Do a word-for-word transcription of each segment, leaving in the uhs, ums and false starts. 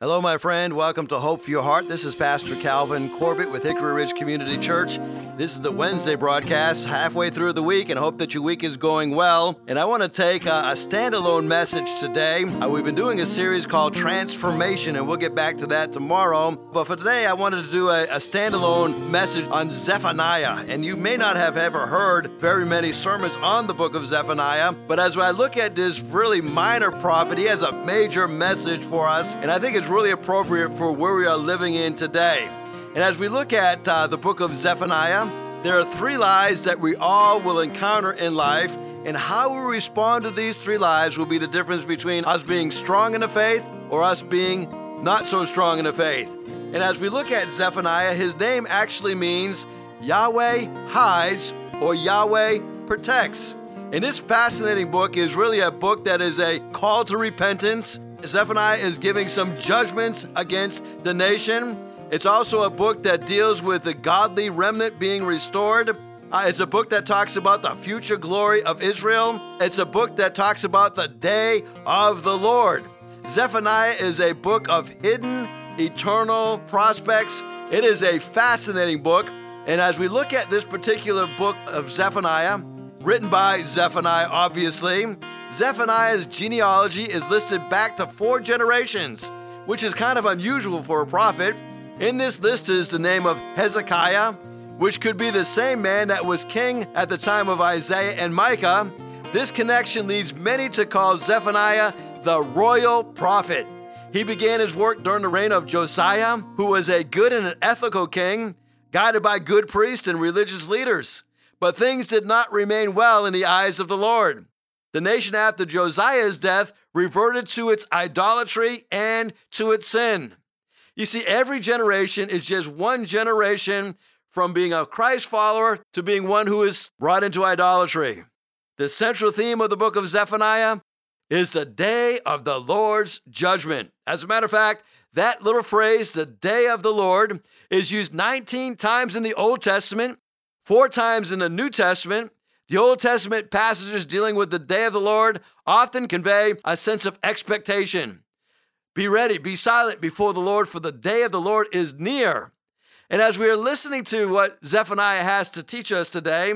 Hello, my friend. Welcome to Hope for Your Heart. This is Pastor Calvin Corbett with Hickory Ridge Community Church. This is the Wednesday broadcast, halfway through the week, and hope that your week is going well. And I want to take a, a standalone message today. Uh, we've been doing a series called Transformation, and we'll get back to that tomorrow. But for today, I wanted to do a, a standalone message on Zephaniah. And you may not have ever heard very many sermons on the book of Zephaniah, but as I look at this really minor prophet, he has a major message for us, and I think it's really appropriate for where we are living in today. And as we look at uh, the book of Zephaniah, there are three lies that we all will encounter in life, and how we respond to these three lies will be the difference between us being strong in the faith or us being not so strong in the faith. And as we look at Zephaniah, his name actually means Yahweh hides or Yahweh protects. And this fascinating book is really a book that is a call to repentance. Zephaniah is giving some judgments against the nation. It's also a book that deals with the godly remnant being restored. Uh, it's a book that talks about the future glory of Israel. It's a book that talks about the day of the Lord. Zephaniah is a book of hidden, eternal prospects. It is a fascinating book. And as we look at this particular book of Zephaniah, written by Zephaniah, obviously, Zephaniah's genealogy is listed back to four generations, which is kind of unusual for a prophet. In this list is the name of Hezekiah, which could be the same man that was king at the time of Isaiah and Micah. This connection leads many to call Zephaniah the royal prophet. He began his work during the reign of Josiah, who was a good and an ethical king, guided by good priests and religious leaders. But things did not remain well in the eyes of the Lord. The nation after Josiah's death reverted to its idolatry and to its sin. You see, every generation is just one generation from being a Christ follower to being one who is brought into idolatry. The central theme of the book of Zephaniah is the day of the Lord's judgment. As a matter of fact, that little phrase, the day of the Lord, is used nineteen times in the Old Testament, four times in the New Testament. The Old Testament passages dealing with the day of the Lord often convey a sense of expectation. Be ready, be silent before the Lord, for the day of the Lord is near. And as we are listening to what Zephaniah has to teach us today,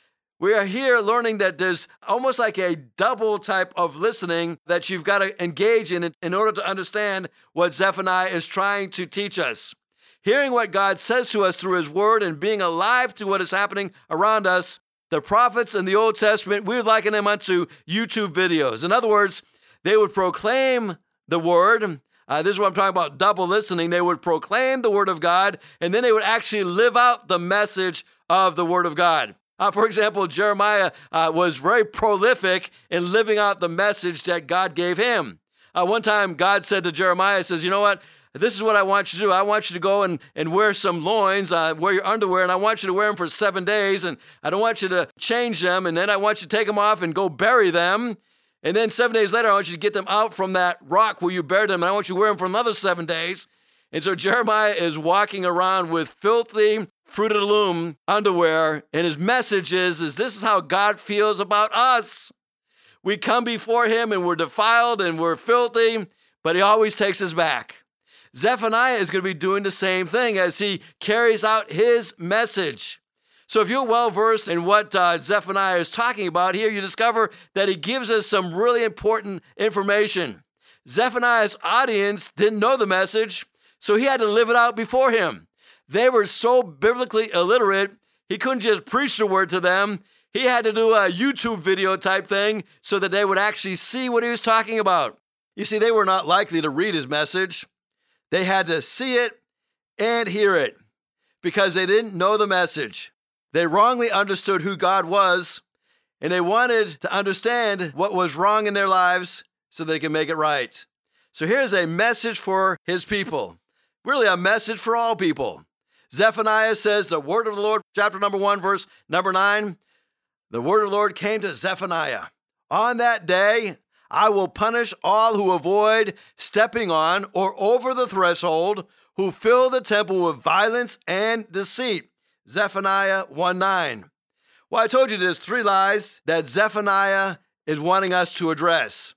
we are here learning that there's almost like a double type of listening that you've got to engage in in order to understand what Zephaniah is trying to teach us. Hearing what God says to us through his word and being alive to what is happening around us, the prophets in the Old Testament, we would liken them unto YouTube videos. In other words, they would proclaim the word. Uh, this is what I'm talking about, double listening. They would proclaim the word of God, and then they would actually live out the message of the word of God. Uh, for example, Jeremiah uh, was very prolific in living out the message that God gave him. Uh, one time, God said to Jeremiah, he says, you know what? This is what I want you to do. I want you to go and, and wear some loins, uh, wear your underwear, and I want you to wear them for seven days, and I don't want you to change them, and then I want you to take them off and go bury them. And then seven days later, I want you to get them out from that rock where you buried them, and I want you to wear them for another seven days. And so Jeremiah is walking around with filthy Fruit of the Loom underwear, and his message is, is this is how God feels about us. We come before him, and we're defiled, and we're filthy, but he always takes us back. Zephaniah is going to be doing the same thing as he carries out his message. So if you're well-versed in what uh, Zephaniah is talking about, here you discover that he gives us some really important information. Zephaniah's audience didn't know the message, so he had to live it out before him. They were so biblically illiterate, he couldn't just preach the word to them. He had to do a YouTube video type thing so that they would actually see what he was talking about. You see, they were not likely to read his message. They had to see it and hear it because they didn't know the message. They wrongly understood who God was, and they wanted to understand what was wrong in their lives so they could make it right. So here's a message for his people, really a message for all people. Zephaniah says the word of the Lord, chapter number one, verse number nine, the word of the Lord came to Zephaniah. On that day, I will punish all who avoid stepping on or over the threshold, who fill the temple with violence and deceit. Zephaniah one nine. Well, I told you there's three lies that Zephaniah is wanting us to address.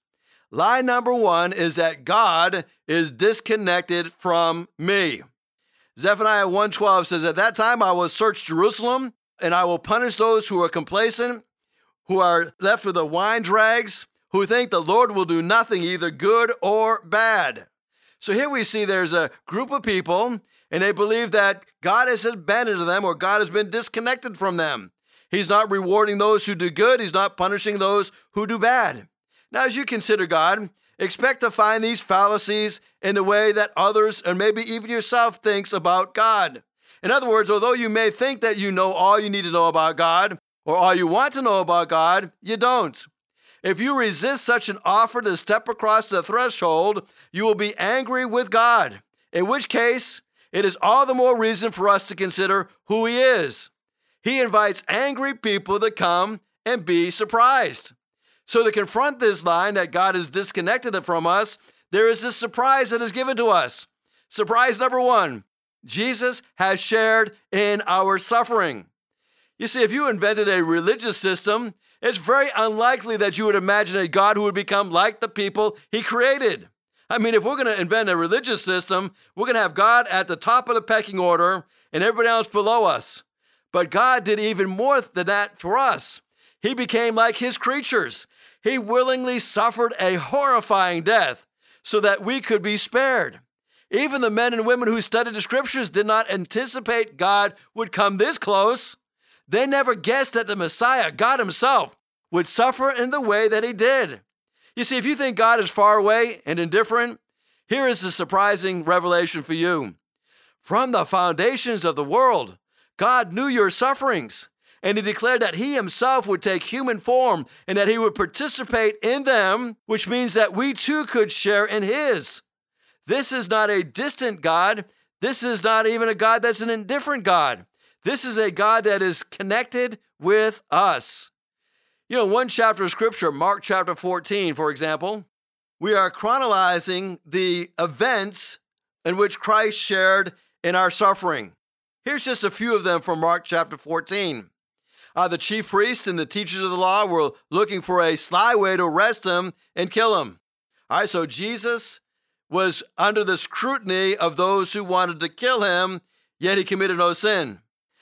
Lie number one is that God is disconnected from me. Zephaniah one twelve says, "At that time I will search Jerusalem, and I will punish those who are complacent, who are left with the wine dregs, who think the Lord will do nothing, either good or bad." So here we see there's a group of people, and they believe that God has abandoned them, or God has been disconnected from them. He's not rewarding those who do good. He's not punishing those who do bad. Now, as you consider God, expect to find these fallacies in the way that others, and maybe even yourself, thinks about God. In other words, although you may think that you know all you need to know about God, or all you want to know about God, you don't. If you resist such an offer to step across the threshold, you will be angry with God, in which case, it is all the more reason for us to consider who He is. He invites angry people to come and be surprised. So to confront this line that God is disconnected from us, there is this surprise that is given to us. Surprise number one, Jesus has shared in our suffering. You see, if you invented a religious system, it's very unlikely that you would imagine a God who would become like the people He created. I mean, if we're going to invent a religious system, we're going to have God at the top of the pecking order and everybody else below us. But God did even more than that for us. He became like His creatures. He willingly suffered a horrifying death so that we could be spared. Even the men and women who studied the scriptures did not anticipate God would come this close. They never guessed that the Messiah, God Himself, would suffer in the way that He did. You see, if you think God is far away and indifferent, here is a surprising revelation for you. From the foundations of the world, God knew your sufferings, and He declared that He Himself would take human form and that He would participate in them, which means that we too could share in His. This is not a distant God. This is not even a God that's an indifferent God. This is a God that is connected with us. You know, one chapter of Scripture, Mark chapter fourteen, for example, we are chronicling the events in which Christ shared in our suffering. Here's just a few of them from Mark chapter fourteen. Uh, the chief priests and the teachers of the law were looking for a sly way to arrest Him and kill Him. All right, so Jesus was under the scrutiny of those who wanted to kill Him, yet He committed no sin.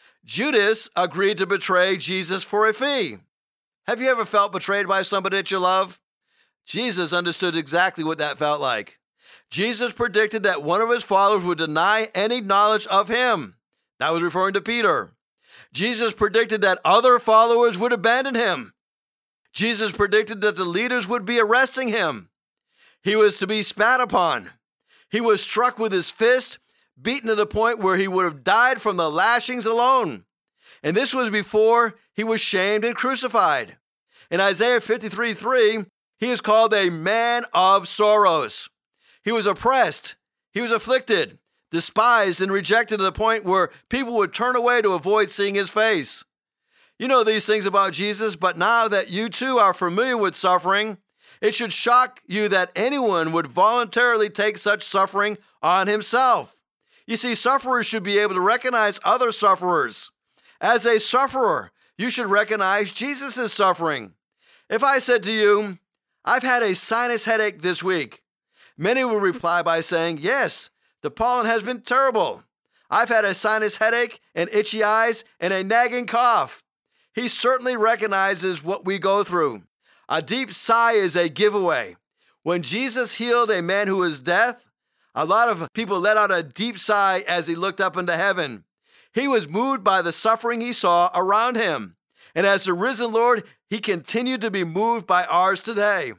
Judas agreed to betray Jesus for a fee. Have you ever felt betrayed by somebody that you love? Jesus understood exactly what that felt like. Jesus predicted that one of His followers would deny any knowledge of Him. That was referring to Peter. Jesus predicted that other followers would abandon Him. Jesus predicted that the leaders would be arresting Him. He was to be spat upon. He was struck with His fist, beaten to the point where He would have died from the lashings alone. And this was before He was shamed and crucified. In Isaiah fifty-three three, He is called a man of sorrows. He was oppressed. He was afflicted, despised, and rejected to the point where people would turn away to avoid seeing His face. You know these things about Jesus, but now that you too are familiar with suffering, it should shock you that anyone would voluntarily take such suffering on himself. You see, sufferers should be able to recognize other sufferers. As a sufferer, you should recognize Jesus' suffering. If I said to you, "I've had a sinus headache this week," many would reply by saying, "Yes, the pollen has been terrible. I've had a sinus headache and itchy eyes and a nagging cough." He certainly recognizes what we go through. A deep sigh is a giveaway. When Jesus healed a man who was deaf, a lot of people let out a deep sigh as He looked up into heaven. He was moved by the suffering He saw around Him. And as the risen Lord, He continued to be moved by ours today.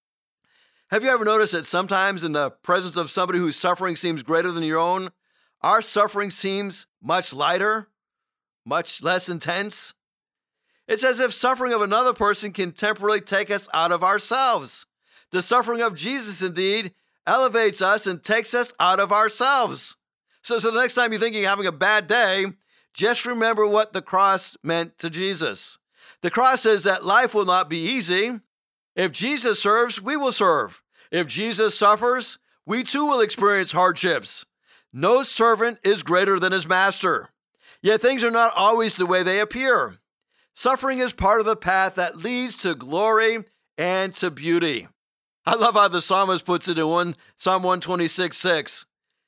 Have you ever noticed that sometimes in the presence of somebody whose suffering seems greater than your own, our suffering seems much lighter, much less intense? It's as if suffering of another person can temporarily take us out of ourselves. The suffering of Jesus, indeed, elevates us and takes us out of ourselves. So, so the next time you think you're having a bad day, just remember what the cross meant to Jesus. The cross says that life will not be easy. If Jesus serves, we will serve. If Jesus suffers, we too will experience hardships. No servant is greater than his master. Yet things are not always the way they appear. Suffering is part of the path that leads to glory and to beauty. I love how the psalmist puts it in one, Psalm one twenty-six, six.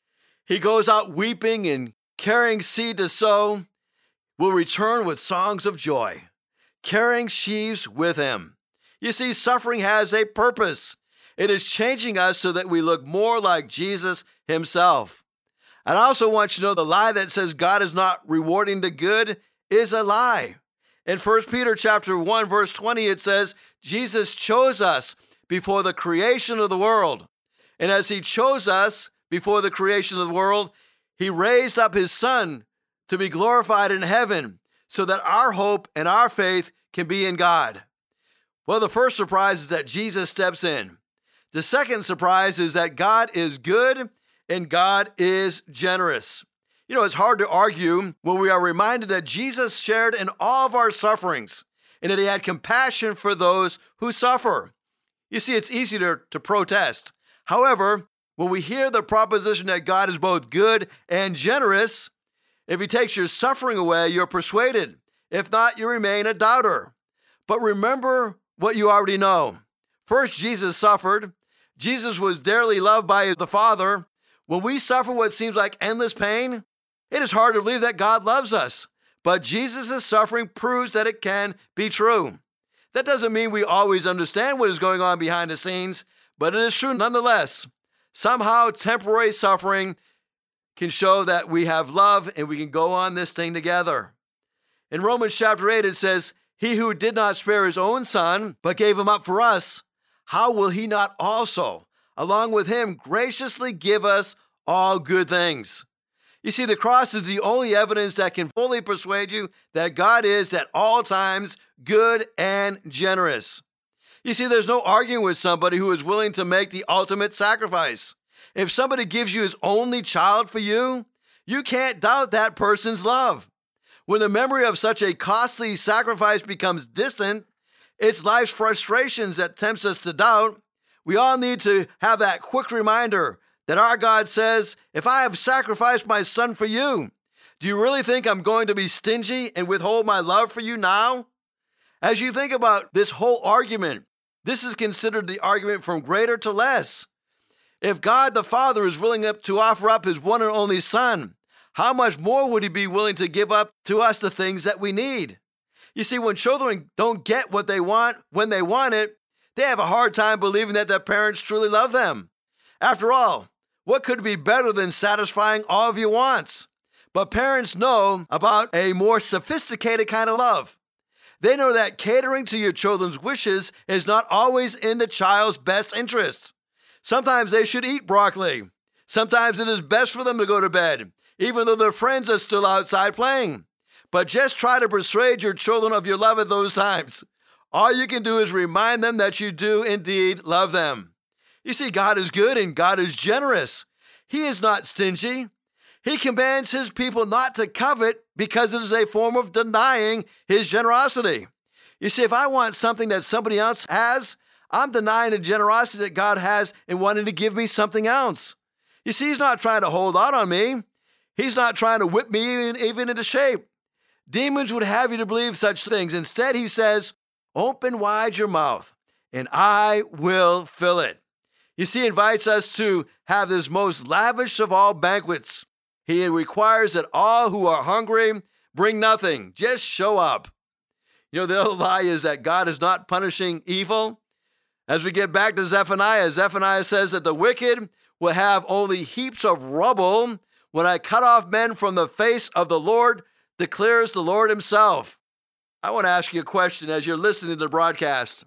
He goes out weeping and carrying seed to sow, will return with songs of joy, carrying sheaves with him. You see, suffering has a purpose. It is changing us so that we look more like Jesus himself. And I also want you to know the lie that says God is not rewarding the good is a lie. In First Peter chapter one, verse twenty, it says, Jesus chose us before the creation of the world. And as he chose us before the creation of the world, he raised up his Son to be glorified in heaven so that our hope and our faith can be in God. Well, the first surprise is that Jesus steps in. The second surprise is that God is good and God is generous. You know, it's hard to argue when we are reminded that Jesus shared in all of our sufferings and that he had compassion for those who suffer. You see, it's easy to, to protest. However, when we hear the proposition that God is both good and generous, if he takes your suffering away, you're persuaded. If not, you remain a doubter. But remember what you already know. First, Jesus suffered. Jesus was dearly loved by the Father. When we suffer what seems like endless pain, it is hard to believe that God loves us. But Jesus' suffering proves that it can be true. That doesn't mean we always understand what is going on behind the scenes, but it is true nonetheless. Somehow, temporary suffering can show that we have love and we can go on this thing together. In Romans chapter eight, it says, he who did not spare his own Son, but gave him up for us, how will he not also, along with him, graciously give us all good things? You see, the cross is the only evidence that can fully persuade you that God is at all times good and generous. You see, there's no arguing with somebody who is willing to make the ultimate sacrifice. If somebody gives you his only child for you, you can't doubt that person's love. When the memory of such a costly sacrifice becomes distant, it's life's frustrations that tempts us to doubt. We all need to have that quick reminder that our God says, if I have sacrificed my Son for you, do you really think I'm going to be stingy and withhold my love for you now? As you think about this whole argument, this is considered the argument from greater to less. If God the Father is willing to offer up his one and only Son, how much more would he be willing to give up to us the things that we need? You see, when children don't get what they want when they want it, they have a hard time believing that their parents truly love them. After all, what could be better than satisfying all of your wants? But parents know about a more sophisticated kind of love. They know that catering to your children's wishes is not always in the child's best interests. Sometimes they should eat broccoli. Sometimes it is best for them to go to bed, even though their friends are still outside playing. But just try to persuade your children of your love at those times. All you can do is remind them that you do indeed love them. You see, God is good and God is generous. He is not stingy. He commands his people not to covet because it is a form of denying his generosity. You see, if I want something that somebody else has, I'm denying the generosity that God has in wanting to give me something else. You see, he's not trying to hold out on me. He's not trying to whip me even, even into shape. Demons would have you to believe such things. Instead, he says, open wide your mouth and I will fill it. You see, he invites us to have this most lavish of all banquets. He requires that all who are hungry bring nothing, just show up. You know, the other lie is that God is not punishing evil. As we get back to Zephaniah, Zephaniah says that the wicked will have only heaps of rubble when I cut off men from the face of the Lord, declares the Lord himself. I want to ask you a question as you're listening to the broadcast.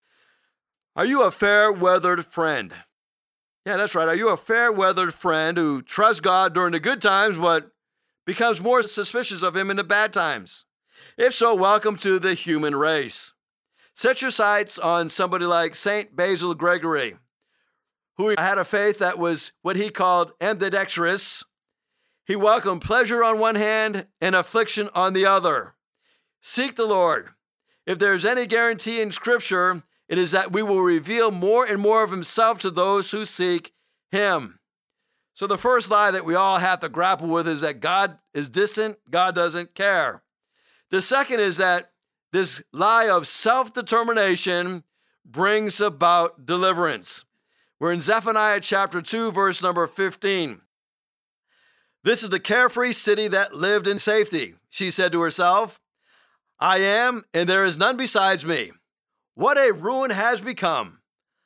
Are you a fair-weathered friend? Yeah, that's right. Are you a fair-weathered friend who trusts God during the good times but becomes more suspicious of him in the bad times? If so, welcome to the human race. Set your sights on somebody like Saint Basil Gregory, who had a faith that was what he called ambidextrous. He welcomed pleasure on one hand and affliction on the other. Seek the Lord. If there is any guarantee in Scripture, it is that we will reveal more and more of himself to those who seek him. So the first lie that we all have to grapple with is that God is distant, God doesn't care. The second is that this lie of self-determination brings about deliverance. We're in Zephaniah chapter two, verse number fifteen. This is the carefree city that lived in safety. She said to herself, I am, and there is none besides me. What a ruin has become,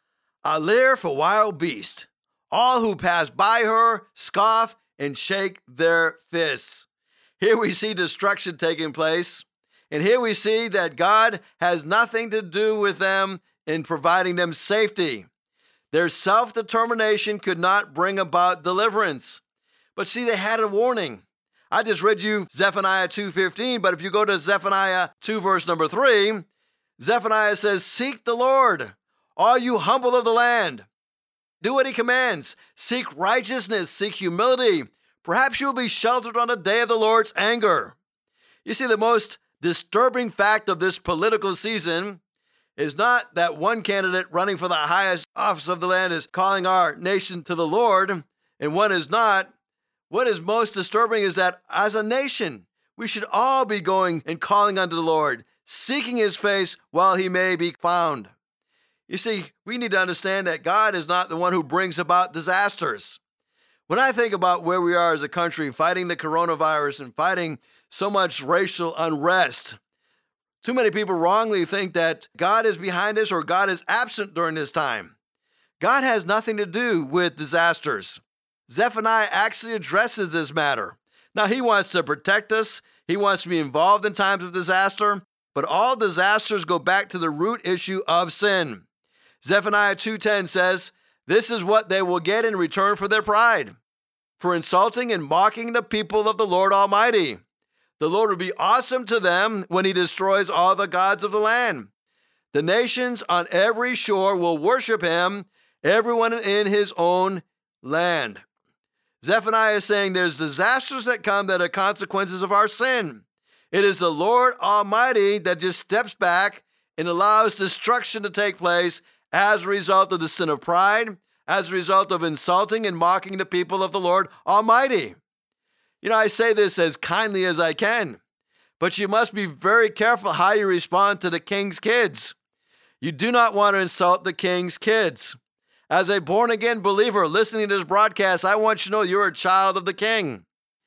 a lair for wild beasts. All who pass by her scoff and shake their fists. Here we see destruction taking place, and here we see that God has nothing to do with them in providing them safety. Their self-determination could not bring about deliverance. But see, they had a warning. I just read you Zephaniah two fifteen, but if you go to Zephaniah two, verse number three, Zephaniah says, seek the Lord, all you humble of the land. Do what he commands. Seek righteousness, seek humility. Perhaps you'll be sheltered on the day of the Lord's anger. You see, the most disturbing fact of this political season is not that one candidate running for the highest office of the land is calling our nation to the Lord, and one is not. What is most disturbing is that as a nation, we should all be going and calling unto the Lord, seeking his face while he may be found. You see, we need to understand that God is not the one who brings about disasters. When I think about where we are as a country fighting the coronavirus and fighting so much racial unrest, too many people wrongly think that God is behind us or God is absent during this time. God has nothing to do with disasters. Zephaniah actually addresses this matter. Now, he wants to protect us. He wants to be involved in times of disaster, but all disasters go back to the root issue of sin. Zephaniah two ten says, this is what they will get in return for their pride, for insulting and mocking the people of the Lord Almighty. The Lord will be awesome to them when he destroys all the gods of the land. The nations on every shore will worship him, everyone in his own land. Zephaniah is saying there's disasters that come that are consequences of our sin. It is the Lord Almighty that just steps back and allows destruction to take place as a result of the sin of pride, as a result of insulting and mocking the people of the Lord Almighty. You know, I say this as kindly as I can, but you must be very careful how you respond to the king's kids. You do not want to insult the king's kids. As a born-again believer listening to this broadcast, I want you to know you're a child of the King.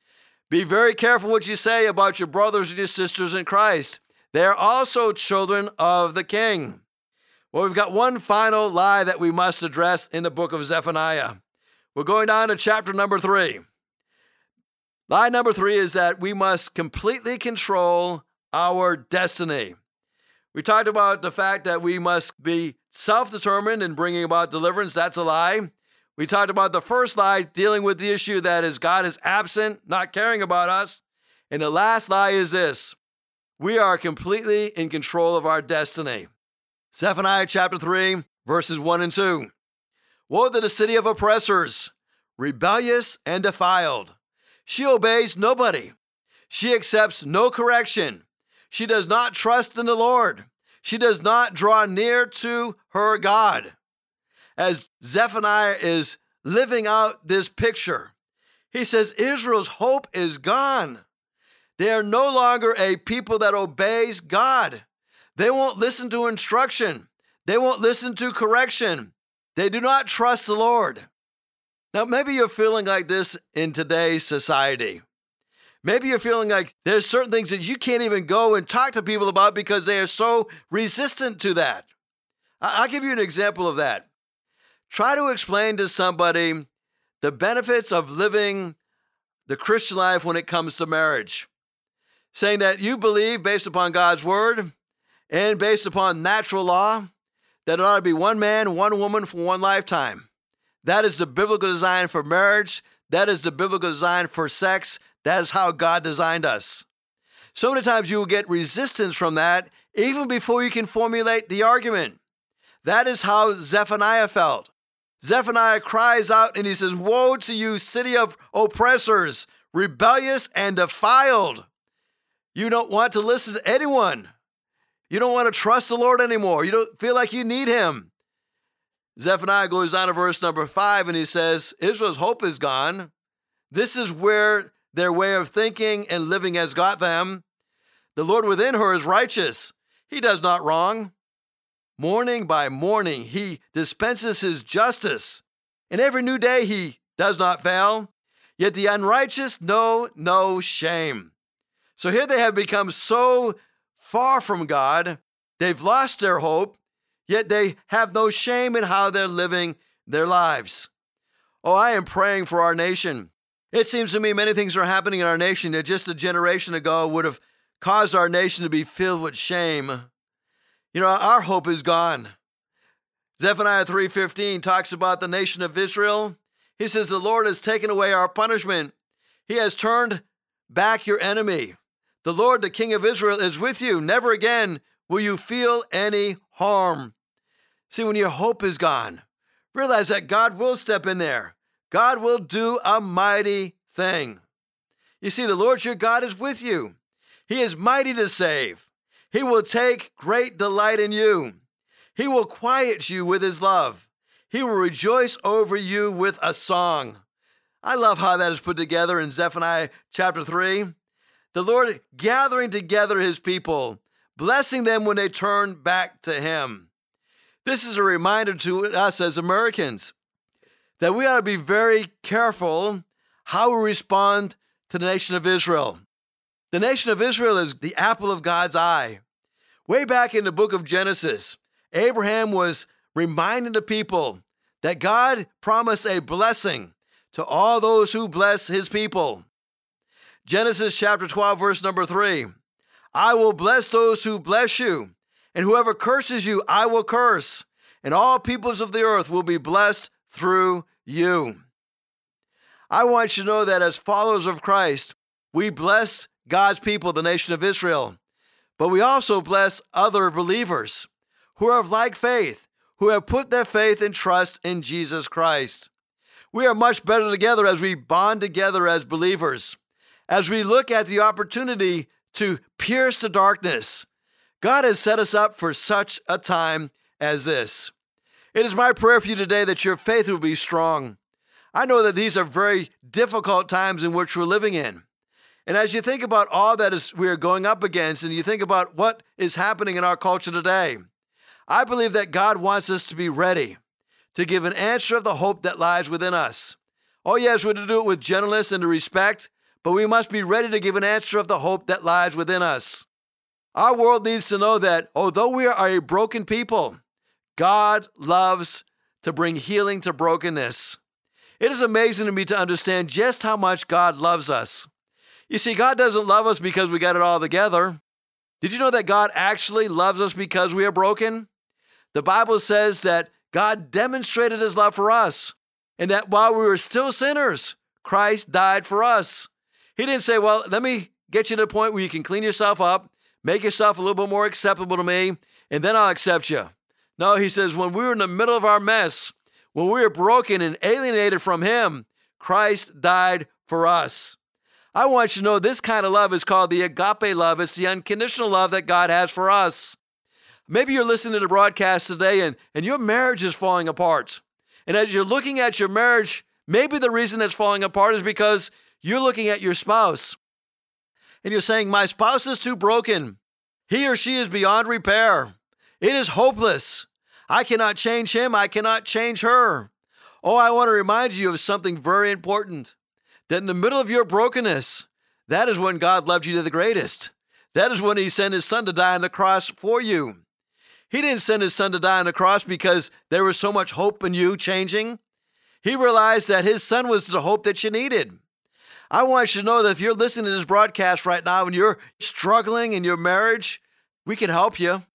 Be very careful what you say about your brothers and your sisters in Christ. They are also children of the King. Well, we've got one final lie that we must address in the book of Zephaniah. We're going down to chapter number three. Lie number three is that we must completely control our destiny. We talked about the fact that we must be self-determined in bringing about deliverance. That's a lie. We talked about the first lie dealing with the issue that is God is absent, not caring about us. And the last lie is this: we are completely in control of our destiny. Zephaniah chapter three, verses one and two. Woe to the city of oppressors, rebellious and defiled. She obeys nobody. She accepts no correction. She does not trust in the Lord. She does not draw near to her God. As Zephaniah is living out this picture, he says Israel's hope is gone. They are no longer a people that obeys God. They won't listen to instruction. They won't listen to correction. They do not trust the Lord. Now, maybe you're feeling like this in today's society. Maybe you're feeling like there's certain things that you can't even go and talk to people about because they are so resistant to that. I'll give you an example of that. Try to explain to somebody the benefits of living the Christian life when it comes to marriage. Saying that you believe, based upon God's word and based upon natural law, that it ought to be one man, one woman for one lifetime. That is the biblical design for marriage. That is the biblical design for sex. That is how God designed us. So many times you will get resistance from that even before you can formulate the argument. That is how Zephaniah felt. Zephaniah cries out and he says, woe to you, city of oppressors, rebellious and defiled. You don't want to listen to anyone. You don't want to trust the Lord anymore. You don't feel like you need him. Zephaniah goes on to verse number five and he says, Israel's hope is gone. This is where their way of thinking and living has got them. The Lord within her is righteous. He does not wrong. Morning by morning, he dispenses his justice, and every new day he does not fail. Yet the unrighteous know no shame. So here they have become so far from God, they've lost their hope, yet they have no shame in how they're living their lives. Oh, I am praying for our nation. It seems to me many things are happening in our nation that just a generation ago would have caused our nation to be filled with shame. You know, our hope is gone. Zephaniah three fifteen talks about the nation of Israel. He says, the Lord has taken away our punishment. He has turned back your enemy. The Lord, the King of Israel, is with you. Never again will you feel any harm. See, when your hope is gone, realize that God will step in there. God will do a mighty thing. You see, the Lord your God is with you. He is mighty to save. He will take great delight in you. He will quiet you with his love. He will rejoice over you with a song. I love how that is put together in Zephaniah chapter three. The Lord gathering together his people, blessing them when they turn back to him. This is a reminder to us as Americans that we ought to be very careful how we respond to the nation of Israel. The nation of Israel is the apple of God's eye. Way back in the book of Genesis, Abraham was reminding the people that God promised a blessing to all those who bless his people. Genesis chapter twelve, verse number three. I will bless those who bless you, and whoever curses you, I will curse, and all peoples of the earth will be blessed through you. I want you to know that as followers of Christ, we bless God's people, the nation of Israel, but we also bless other believers who are of like faith, who have put their faith and trust in Jesus Christ. We are much better together as we bond together as believers, as we look at the opportunity to pierce the darkness. God has set us up for such a time as this. It is my prayer for you today that your faith will be strong. I know that these are very difficult times in which we're living in. And as you think about all that is we are going up against, and you think about what is happening in our culture today, I believe that God wants us to be ready to give an answer of the hope that lies within us. Oh yes, we're to do it with gentleness and to respect, but we must be ready to give an answer of the hope that lies within us. Our world needs to know that although we are a broken people, God loves to bring healing to brokenness. It is amazing to me to understand just how much God loves us. You see, God doesn't love us because we got it all together. Did you know that God actually loves us because we are broken? The Bible says that God demonstrated his love for us, and that while we were still sinners, Christ died for us. He didn't say, well, let me get you to the point where you can clean yourself up, make yourself a little bit more acceptable to me, and then I'll accept you. No, he says, when we were in the middle of our mess, when we were broken and alienated from him, Christ died for us. I want you to know this kind of love is called the agape love. It's the unconditional love that God has for us. Maybe you're listening to the broadcast today and, and your marriage is falling apart. And as you're looking at your marriage, maybe the reason it's falling apart is because you're looking at your spouse. And you're saying, my spouse is too broken. He or she is beyond repair. It is hopeless. I cannot change him. I cannot change her. Oh, I want to remind you of something very important. That in the middle of your brokenness, that is when God loved you to the greatest. That is when he sent his son to die on the cross for you. He didn't send his son to die on the cross because there was so much hope in you changing. He realized that his son was the hope that you needed. I want you to know that if you're listening to this broadcast right now and you're struggling in your marriage, we can help you.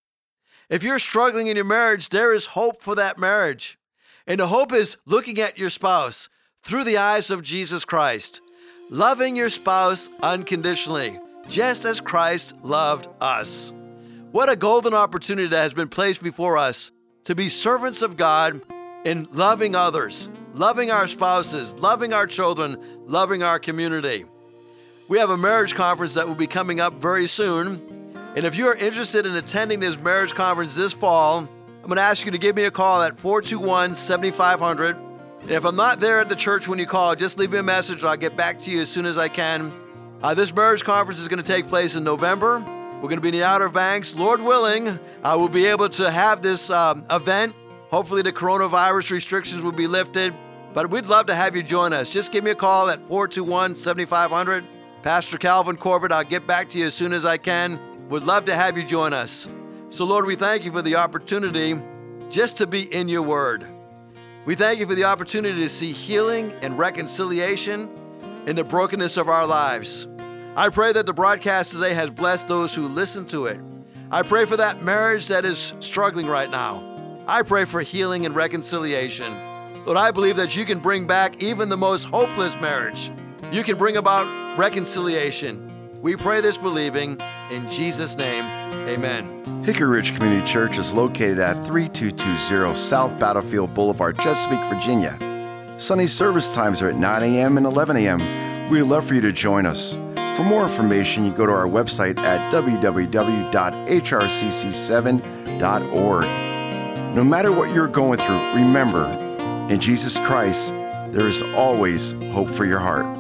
If you're struggling in your marriage, there is hope for that marriage. And the hope is looking at your spouse through the eyes of Jesus Christ, loving your spouse unconditionally, just as Christ loved us. What a golden opportunity that has been placed before us to be servants of God in loving others, loving our spouses, loving our children, loving our community. We have a marriage conference that will be coming up very soon. And if you are interested in attending this marriage conference this fall, I'm going to ask you to give me a call at four two one, seven five zero zero. And if I'm not there at the church when you call, just leave me a message. I'll get back to you as soon as I can. Uh, this marriage conference is going to take place in November. We're going to be in the Outer Banks. Lord willing, I will be able to have this um, event. Hopefully the coronavirus restrictions will be lifted. But we'd love to have you join us. Just give me a call at four two one, seven five zero zero. Pastor Calvin Corbett, I'll get back to you as soon as I can. Would love to have you join us. So Lord, we thank you for the opportunity just to be in your word. We thank you for the opportunity to see healing and reconciliation in the brokenness of our lives. I pray that the broadcast today has blessed those who listen to it. I pray for that marriage that is struggling right now. I pray for healing and reconciliation. Lord, I believe that you can bring back even the most hopeless marriage. You can bring about reconciliation. We pray this believing in Jesus' name, amen. Hickory Ridge Community Church is located at thirty-two twenty South Battlefield Boulevard, Chesapeake, Virginia. Sunday service times are at nine a.m. and eleven a.m. We'd love for you to join us. For more information, you go to our website at w w w dot h r c c seven dot org. No matter what you're going through, remember, in Jesus Christ, there is always hope for your heart.